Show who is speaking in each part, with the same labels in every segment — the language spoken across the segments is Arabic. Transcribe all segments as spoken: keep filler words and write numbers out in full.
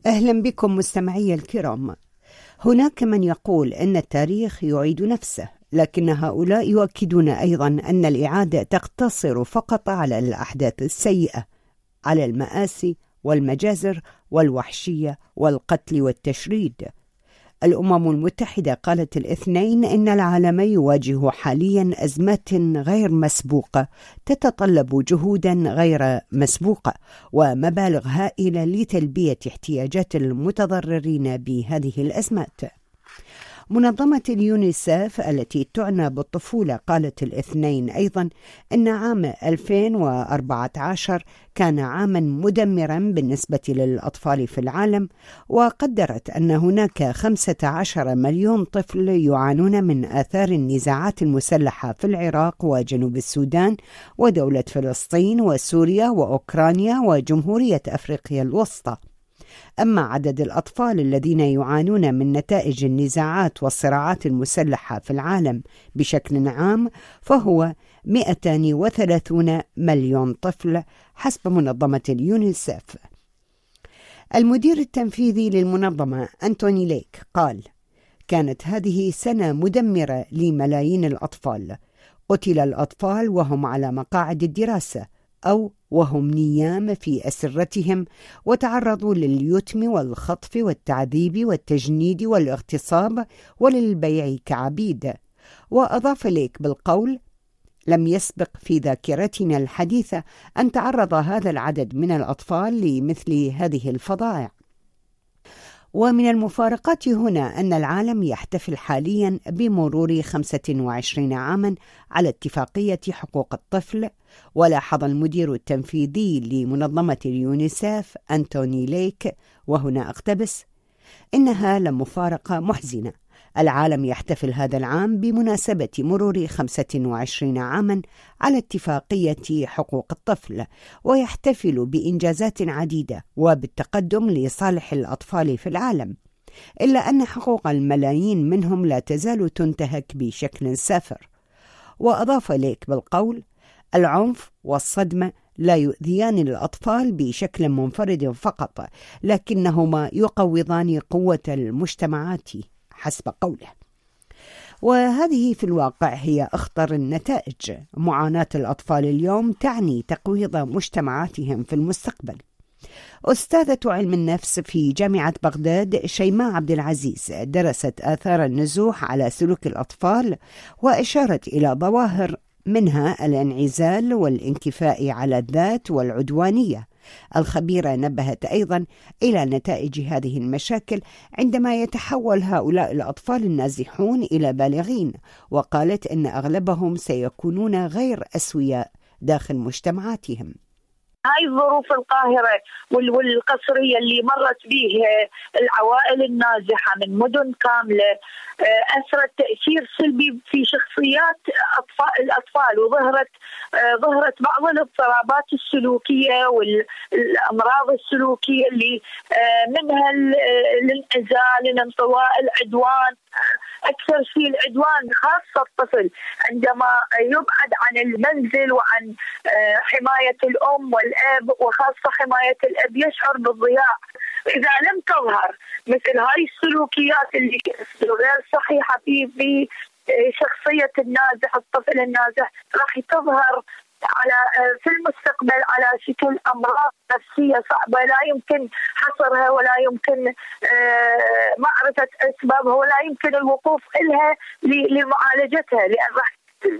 Speaker 1: أهلا بكم مستمعي الكرام. هناك من يقول أن التاريخ يعيد نفسه، لكن هؤلاء يؤكدون أيضا أن الإعادة تقتصر فقط على الأحداث السيئة، على المآسي والمجازر والوحشية والقتل والتشريد. الأمم المتحدة قالت الاثنين إن العالم يواجه حاليا أزمات غير مسبوقة تتطلب جهودا غير مسبوقة ومبالغ هائلة لتلبية احتياجات المتضررين بهذه الأزمات. منظمة اليونيسف التي تعنى بالطفولة قالت الاثنين أيضا إن عام ألفين وأربعة عشر كان عاما مدمرا بالنسبة للأطفال في العالم، وقدرت أن هناك خمسة عشر مليون طفل يعانون من آثار النزاعات المسلحة في العراق وجنوب السودان ودولة فلسطين وسوريا وأوكرانيا وجمهورية أفريقيا الوسطى. أما عدد الأطفال الذين يعانون من نتائج النزاعات والصراعات المسلحة في العالم بشكل عام فهو مئتين وثلاثين مليون طفل حسب منظمة اليونيسف. المدير التنفيذي للمنظمة أنتوني ليك قال: كانت هذه سنة مدمرة لملايين الأطفال. قتل الأطفال وهم على مقاعد الدراسة أو وهم نيام في أسرتهم، وتعرضوا لليتم والخطف والتعذيب والتجنيد والاغتصاب وللبيع كعبيد. وأضاف ليك بالقول: لم يسبق في ذاكرتنا الحديثة أن تعرض هذا العدد من الأطفال لمثل هذه الفظائع. ومن المفارقات هنا أن العالم يحتفل حاليا بمرور خمسة وعشرين عاما على اتفاقية حقوق الطفل. ولاحظ المدير التنفيذي لمنظمة اليونيسف أنتوني ليك، وهنا أقتبس: إنها لمفارقة محزنة. العالم يحتفل هذا العام بمناسبة مرور خمسة وعشرين عاما على اتفاقية حقوق الطفل، ويحتفل بإنجازات عديدة وبالتقدم لصالح الأطفال في العالم، إلا أن حقوق الملايين منهم لا تزال تنتهك بشكل سافر. وأضاف ليك بالقول: العنف والصدمة لا يؤذيان الأطفال بشكل منفرد فقط، لكنهما يقوضان قوة المجتمعات حسب قوله. وهذه في الواقع هي أخطر النتائج. معاناة الأطفال اليوم تعني تقويض مجتمعاتهم في المستقبل. أستاذة علم النفس في جامعة بغداد شيماء عبد العزيز درست آثار النزوح على سلوك الأطفال، وأشارت إلى ظواهر منها الانعزال والانكفاء على الذات والعدوانية. الخبيرة نبهت أيضا إلى نتائج هذه المشاكل عندما يتحول هؤلاء الأطفال النازحون إلى بالغين، وقالت إن أغلبهم سيكونون غير أسوياء داخل مجتمعاتهم.
Speaker 2: هاي الظروف القاهرة والقصرية اللي مرت به العوائل النازحة من مدن كاملة أثرت تأثير سلبي في شخصيات أطفال الأطفال، وظهرت ظهرت بعض الاضطرابات السلوكية والأمراض السلوكية اللي منها الانعزال، الانطواء، العدوان. أكثر شيء العدوان، خاصة الطفل عندما يبعد عن المنزل وعن حماية الأم والأب، وخاصة حماية الأب، يشعر بالضياع. إذا لم تظهر مثل هاي السلوكيات اللي غير صحيحة في في شخصية النازح، الطفل النازح، راح تظهر على في المستقبل على شكل أمراض نفسية صعبة لا يمكن حصرها ولا يمكن معرفة أسبابها ولا يمكن الوقوف لها لمعالجتها، لأن راح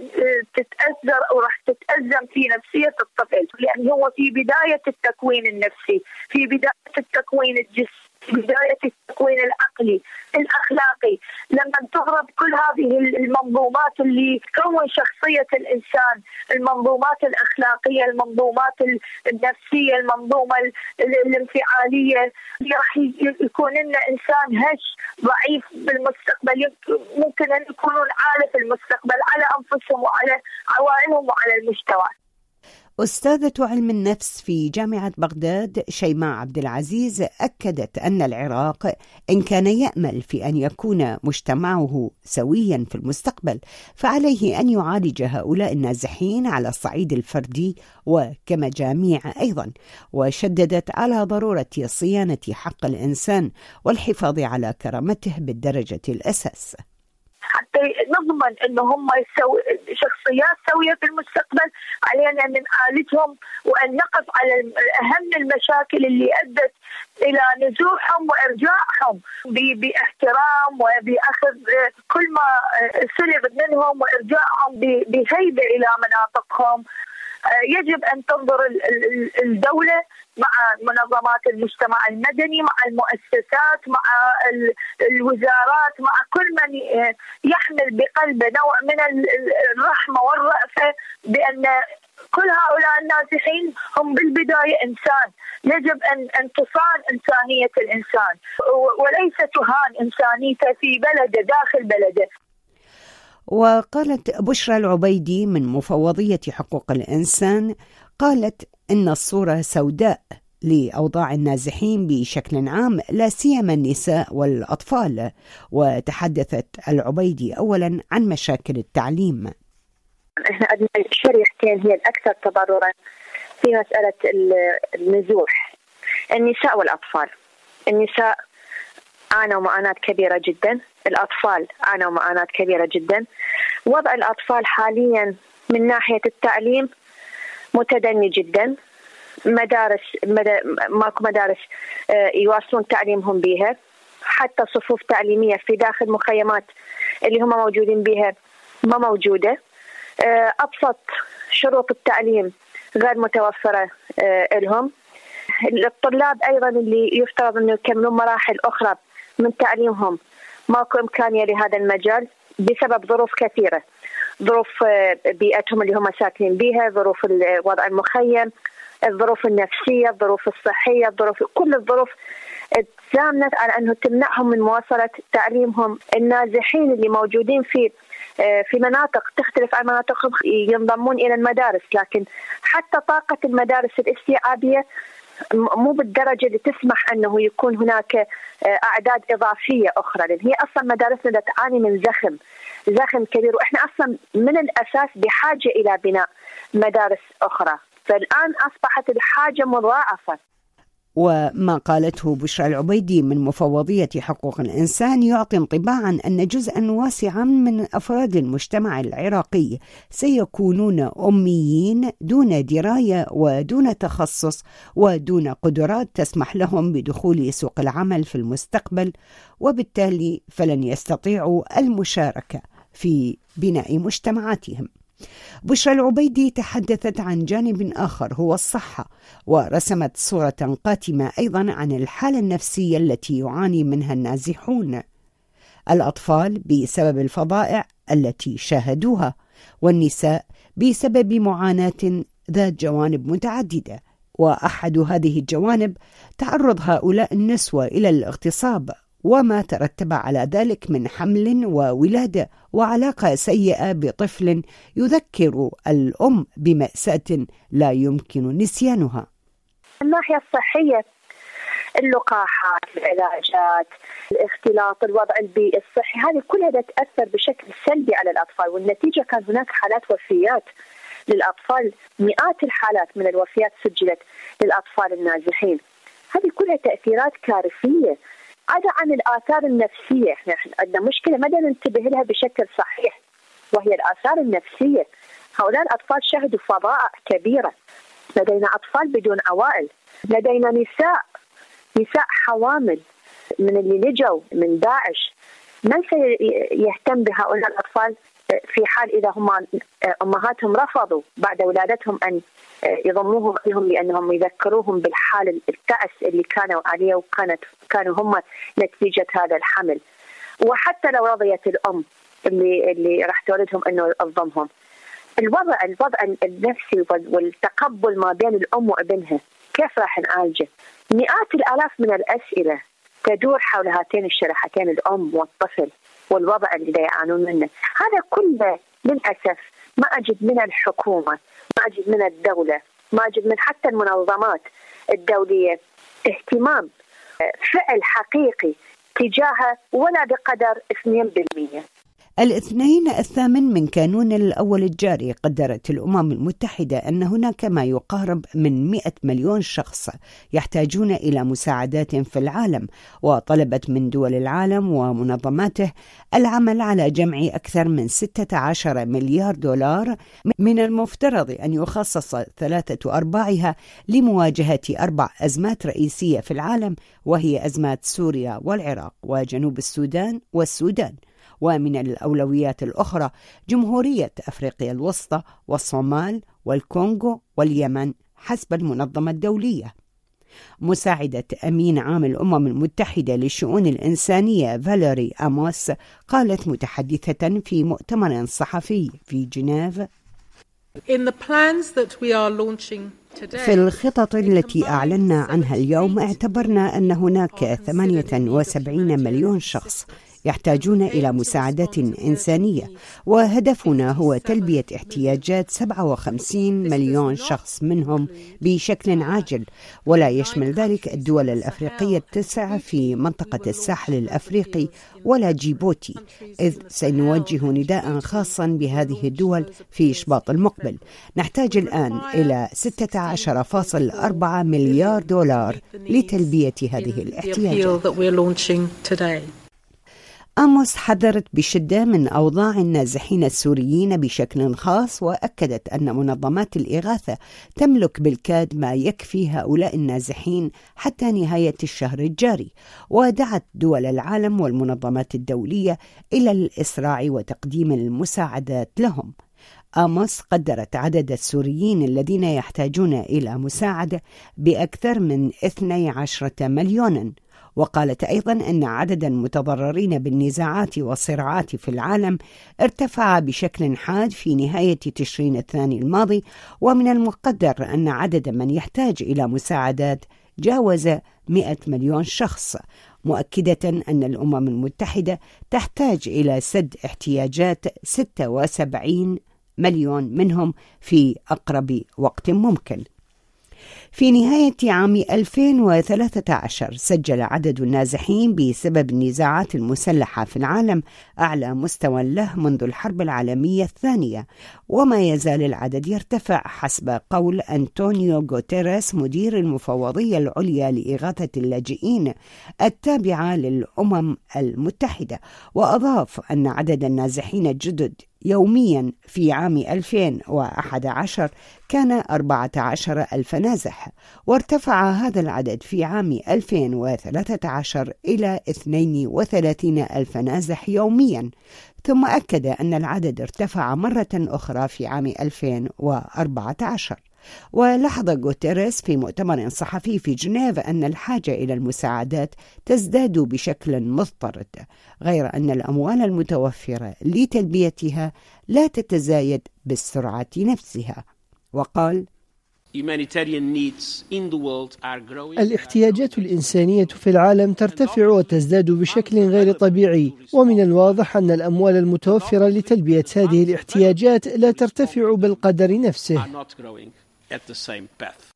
Speaker 2: تتأثر أو راح تتأزم في نفسية الطفل، لأن هو في بداية التكوين النفسي، في بداية التكوين الجسمي، في بداية التكوين العقلي الأخلاقي. لما تغرب كل هذه المنظومات اللي تكون شخصية الإنسان، المنظومات الأخلاقية، المنظومات النفسية، المنظومة الانفعالية، راح يكون لنا إنسان هش ضعيف بالمستقبل، ممكن أن يكونون عالة في المستقبل على أنفسهم وعلى عوائلهم وعلى المجتمع.
Speaker 1: أستاذة علم النفس في جامعة بغداد شيماء عبد العزيز أكدت أن العراق إن كان يأمل في أن يكون مجتمعه سويا في المستقبل فعليه أن يعالج هؤلاء النازحين على الصعيد الفردي وكمجاميع أيضا، وشددت على ضرورة صيانة حق الإنسان والحفاظ على كرامته بالدرجة الأساس
Speaker 2: حتى نضمن انه هم يسو... شخصيات سويه في المستقبل. علينا ان نعالجهم وان نقف على اهم المشاكل اللي ادت الى نزوحهم وارجاعهم ب... باحترام وباخذ كل ما سلب منهم وارجاعهم ب... بهيبه الى مناطقهم. يجب أن تنظر الدولة مع منظمات المجتمع المدني، مع المؤسسات، مع الوزارات، مع كل من يحمل بقلبه نوع من الرحمة والرأفة، بأن كل هؤلاء النازحين هم بالبداية إنسان، يجب أن أن تصان إنسانية الإنسان وليس تهان إنسانيته في بلده داخل بلده.
Speaker 1: وقالت بشرى العبيدي من مفوضية حقوق الإنسان، قالت إن الصورة سوداء لأوضاع النازحين بشكل عام لا سيما النساء والأطفال. وتحدثت العبيدي أولا عن مشاكل التعليم.
Speaker 3: احنا عندنا شريحتين هي الأكثر تضررا في مسألة النزوح، النساء والأطفال. النساء عانوا معاناة كبيرة جدا، الأطفال عانوا معاناة كبيرة جدا. وضع الأطفال حاليا من ناحية التعليم متدني جدا، مدارس ماكو مدارس يواصلون تعليمهم بها، حتى صفوف تعليمية في داخل مخيمات اللي هم موجودين بها ما موجودة. أبسط شروط التعليم غير متوفرة لهم. الطلاب أيضا اللي يفترض أنه يكملون مراحل أخرى من تعليمهم ماكو إمكانية لهذا المجال بسبب ظروف كثيرة، ظروف بيئتهم اللي هم ساكنين بها، ظروف وضع المخيم، الظروف النفسية، الظروف الصحية، الظروف كل الظروف تزامنت على أنه تمنعهم من مواصلة تعليمهم. النازحين اللي موجودين في في مناطق تختلف عن مناطقهم ينضمون إلى المدارس، لكن حتى طاقة المدارس الاستيعابية مو بالدرجة اللي تسمح أنه يكون هناك أعداد إضافية أخرى، لأن هي أصلا مدارسنا تعاني من زخم زخم كبير، وإحنا أصلا من الأساس بحاجة إلى بناء مدارس أخرى، فالآن أصبحت الحاجة مضاعفة.
Speaker 1: وما قالته بشرى العبيدي من مفوضية حقوق الإنسان يعطي انطباعا أن جزءا واسعا من أفراد المجتمع العراقي سيكونون أميين دون دراية ودون تخصص ودون قدرات تسمح لهم بدخول سوق العمل في المستقبل، وبالتالي فلن يستطيعوا المشاركة في بناء مجتمعاتهم. بشرى العبيدي تحدثت عن جانب آخر هو الصحة، ورسمت صورة قاتمة أيضا عن الحالة النفسية التي يعاني منها النازحون. الأطفال بسبب الفظائع التي شاهدوها، والنساء بسبب معاناة ذات جوانب متعددة، وأحد هذه الجوانب تعرض هؤلاء النسوة إلى الاغتصاب وما ترتب على ذلك من حمل وولادة وعلاقة سيئة بطفل يذكر الأم بمأساة لا يمكن نسيانها.
Speaker 3: الناحية الصحية، اللقاحات، العلاجات، الاختلاط، الوضع البيئي الصحي، هذه كلها تأثر بشكل سلبي على الأطفال، والنتيجة كان هناك حالات وفيات للأطفال، مئات الحالات من الوفيات سجلت للأطفال النازحين. هذه كلها تأثيرات كارثية. عدا عن الآثار النفسية، احنا عندنا مشكلة ما ننتبه لها بشكل صحيح، وهي الآثار النفسية. هؤلاء الأطفال شهدوا فظائع كبيرة. لدينا أطفال بدون عوائل، لدينا نساء نساء حوامل من اللي لجوا من داعش. من سيهتم بهؤلاء الأطفال في حال إذا هم أمهاتهم رفضوا بعد ولادتهم أن يضموهم لهم، لأنهم يذكروهم بالحال التعس اللي كانوا عليه وكانت كانوا هم نتيجة هذا الحمل. وحتى لو رضيت الأم اللي اللي راح تولدهم أنه تضمهم، الوضع الوضع النفسي والتقبل ما بين الأم وابنها كيف راح نعالجه؟ مئات الآلاف من الأسئلة تدور حول هاتين الشريحتين، الأم والطفل، والوضع اللي يعانون منه. هذا كله للأسف ما أجد من الحكومة، ما أجد من الدولة ماجد من حتى المنظمات الدولية اهتمام فعل حقيقي تجاهه ولا بقدر اثنين بالمئة.
Speaker 1: الاثنين الثامن من كانون الأول الجاري قدرت الأمم المتحدة أن هناك ما يقارب من مئة مليون شخص يحتاجون إلى مساعدات في العالم، وطلبت من دول العالم ومنظماته العمل على جمع أكثر من ستة عشر مليار دولار، من المفترض أن يخصص ثلاثة أرباعها لمواجهة أربع أزمات رئيسية في العالم، وهي أزمات سوريا والعراق وجنوب السودان والسودان. ومن الأولويات الأخرى جمهورية أفريقيا الوسطى والصومال والكونغو واليمن حسب المنظمة الدولية. مساعدة أمين عام الأمم المتحدة للشؤون الإنسانية فاليري آموس قالت متحدثة في مؤتمر صحفي في جنيف: في الخطط التي أعلنا عنها اليوم اعتبرنا أن هناك ثمانية وسبعين مليون شخص يحتاجون إلى مساعدات إنسانية، وهدفنا هو تلبية احتياجات سبعة وخمسين مليون شخص منهم بشكل عاجل، ولا يشمل ذلك الدول الأفريقية التسع في منطقة الساحل الأفريقي ولا جيبوتي، إذ سنوجه نداء خاصا بهذه الدول في شباط المقبل. نحتاج الآن إلى ستة عشر فاصلة أربعة مليار دولار لتلبية هذه الاحتياجات. آموس حذرت بشدة من أوضاع النازحين السوريين بشكل خاص، وأكدت أن منظمات الإغاثة تملك بالكاد ما يكفي هؤلاء النازحين حتى نهاية الشهر الجاري، ودعت دول العالم والمنظمات الدولية إلى الإسراع وتقديم المساعدات لهم. آموس قدرت عدد السوريين الذين يحتاجون إلى مساعدة بأكثر من اثني عشر مليونا، وقالت أيضا أن عدد المتضررين بالنزاعات والصراعات في العالم ارتفع بشكل حاد في نهاية تشرين الثاني الماضي، ومن المقدر أن عدد من يحتاج إلى مساعدات جاوز مئة مليون شخص، مؤكدة أن الأمم المتحدة تحتاج إلى سد احتياجات ستة وسبعين مليون منهم في أقرب وقت ممكن. في نهاية عام ألفين وثلاثة عشر سجل عدد النازحين بسبب النزاعات المسلحة في العالم أعلى مستوى له منذ الحرب العالمية الثانية، وما يزال العدد يرتفع حسب قول أنطونيو غوتيريس مدير المفوضية العليا لإغاثة اللاجئين التابعة للأمم المتحدة. وأضاف أن عدد النازحين الجدد يوميا في عام ألفين وأحد عشر كان أربعة عشر ألف نازح، وارتفع هذا العدد في عام ألفين وثلاثة عشر إلى اثنين وثلاثين ألف نازح يوميا، ثم أكد أن العدد ارتفع مرة أخرى في عام ألفين وأربعة عشر. ولاحظ غوتيريس في مؤتمر صحفي في جنيف أن الحاجة إلى المساعدات تزداد بشكل مضطرد، غير أن الأموال المتوفرة لتلبيتها لا تتزايد بالسرعة نفسها. وقال:
Speaker 4: الاحتياجات الإنسانية في العالم ترتفع وتزداد بشكل غير طبيعي، ومن الواضح أن الأموال المتوفرة لتلبية هذه الاحتياجات لا ترتفع بالقدر نفسه.